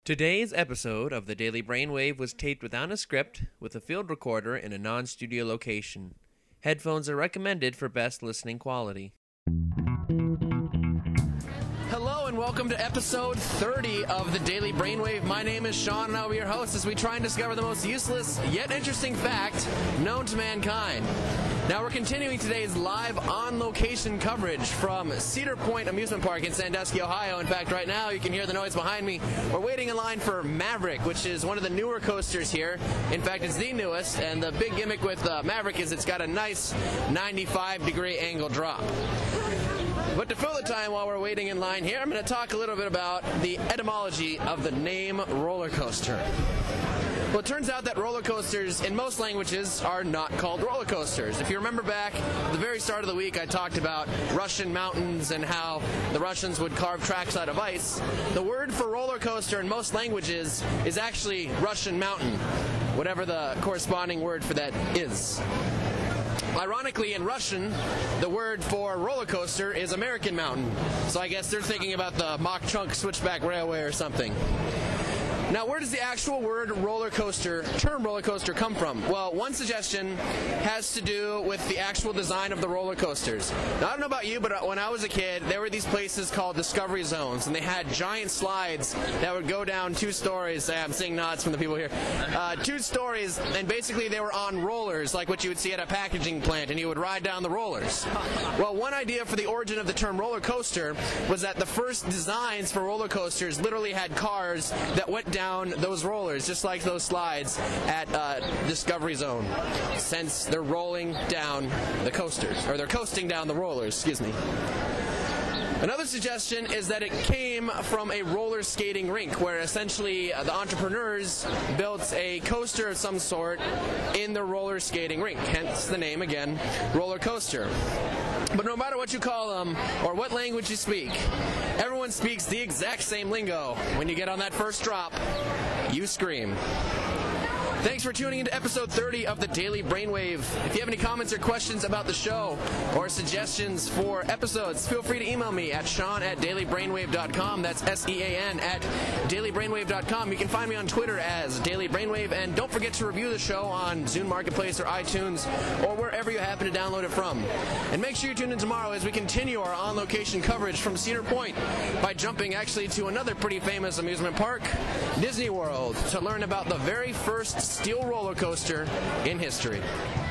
Today's episode of the Daily Brainwave was taped without a script, with a field recorder in a non-studio location. Headphones are recommended for best listening quality. Hello and welcome to episode 30 of the Daily Brainwave. My name is Sean and I'll be your host as we try and discover the most useless yet interesting fact known to mankind. Now we're continuing today's live on-location coverage from Cedar Point Amusement Park in Sandusky, Ohio. In fact, right now you can hear the noise behind me. We're waiting in line for Maverick, which is one of the newer coasters here. In fact, it's the newest, and the big gimmick with Maverick is it's got a nice 95-degree angle drop. But to fill the time while we're waiting in line here, I'm going to talk a little bit about the etymology of the name roller coaster. Well, it turns out that roller coasters in most languages are not called roller coasters. If you remember back at the very start of the week, I talked about Russian mountains and how the Russians would carve tracks out of ice. The word for roller coaster in most languages is actually Russian mountain, whatever the corresponding word for that is. Ironically, in Russian, the word for roller coaster is American mountain. So I guess they're thinking about the Mach Chunk Switchback Railway or something. Now, where does the actual word term roller coaster come from? Well, one suggestion has to do with the actual design of the roller coasters. Now, I don't know about you, but when I was a kid, there were these places called Discovery Zones, and they had giant slides that would go down 2 stories. I'm seeing nods from the people here. 2 stories, and basically they were on rollers, like what you would see at a packaging plant, and you would ride down the rollers. Well, one idea for the origin of the term roller coaster was that the first designs for roller coasters literally had cars that went down those rollers, just like those slides at Discovery Zone, since they're rolling down the coasters, or they're coasting down the rollers, excuse me. Another suggestion is that it came from a roller skating rink, where essentially the entrepreneurs built a coaster of some sort in the roller skating rink, hence the name again, roller coaster. But no matter what you call them, or what language you speak, everyone speaks the exact same lingo. When you get on that first drop, you scream. Thanks for tuning into episode 30 of the Daily Brainwave. If you have any comments or questions about the show or suggestions for episodes, feel free to email me at sean@dailybrainwave.com. That's SEAN at dailybrainwave.com. You can find me on Twitter as Daily Brainwave, and don't forget to review the show on Zune Marketplace or iTunes or wherever you happen to download it from. And make sure you tune in tomorrow as we continue our on-location coverage from Cedar Point by jumping actually to another pretty famous amusement park, Disney World, to learn about the very first steel roller coaster in history.